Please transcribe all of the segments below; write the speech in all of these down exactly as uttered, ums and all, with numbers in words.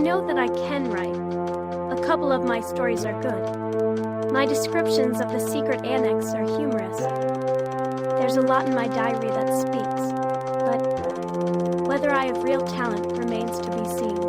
know that I can write. A couple of my stories are good. My descriptions of the secret annex are humorous. There's a lot in my diary that speaks, but whether I have real talent remains to be seen.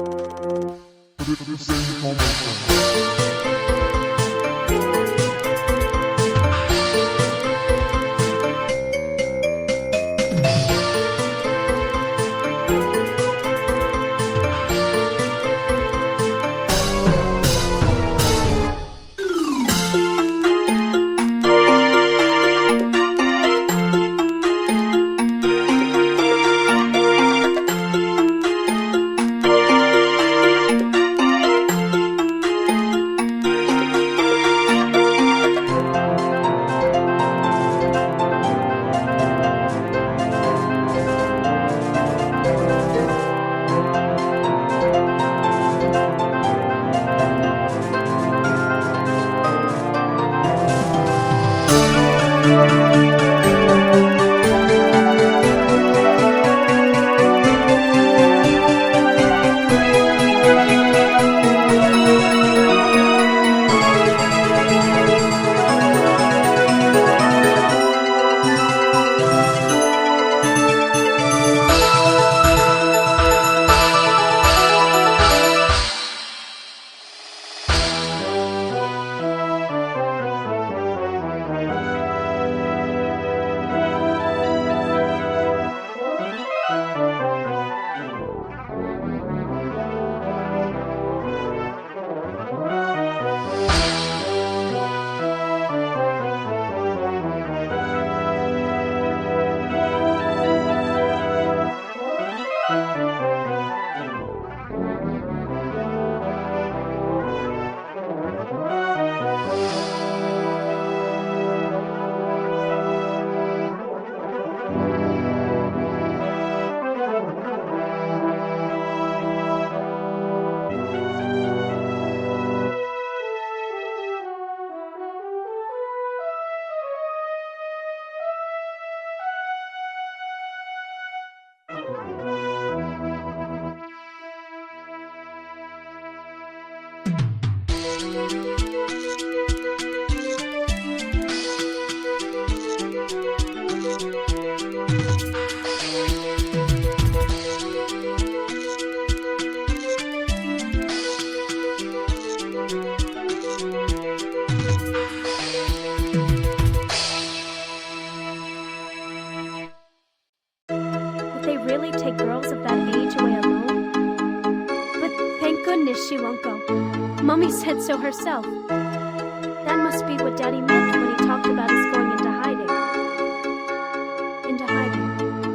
Really take girls of that age away alone? But thank goodness she won't go. Mummy said so herself. That must be what Daddy meant when he talked about us going into hiding. Into hiding.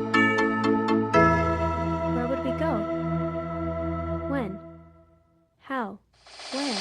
Where would we go? When? How? Where?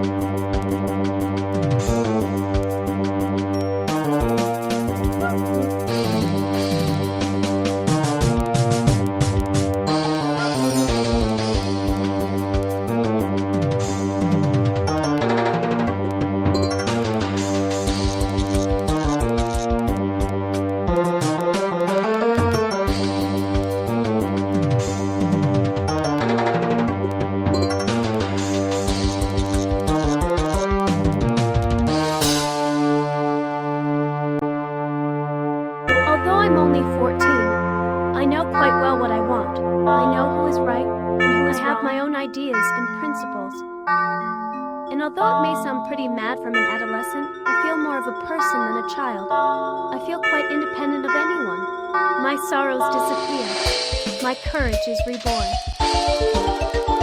Although I'm only fourteen, I know quite well what I want. I know who is right and who is wrong. I have my own ideas and principles. And although it may sound pretty mad from an adolescent, I feel more of a person than a child. I feel quite independent of anyone. My sorrows disappear. My courage is reborn.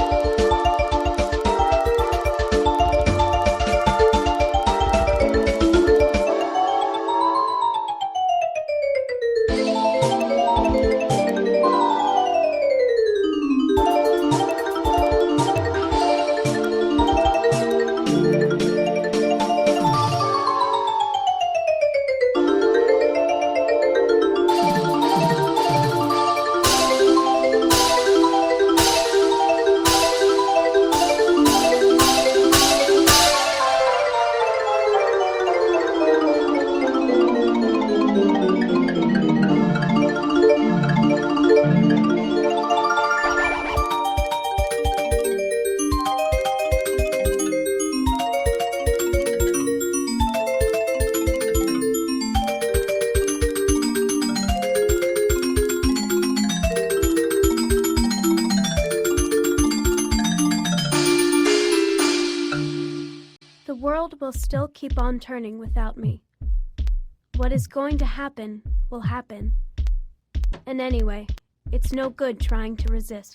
The world will still keep on turning without me. What is going to happen will happen. And anyway, it's no good trying to resist.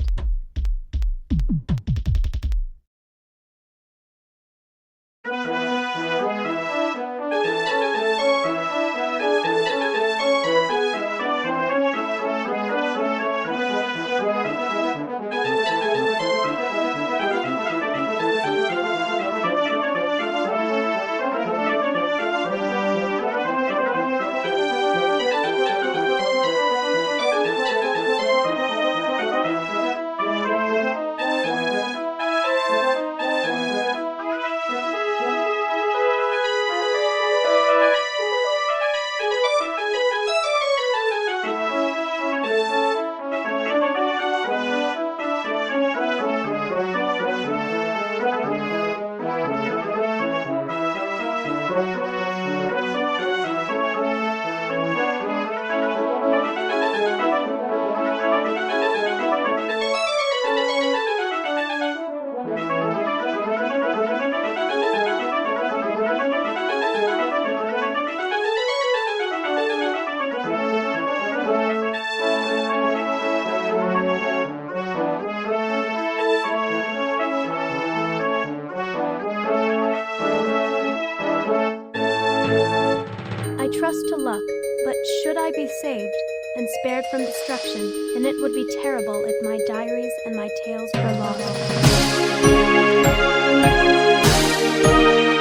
I trust to luck, but should I be saved and spared from destruction, then it would be terrible if my diaries and my tales were lost.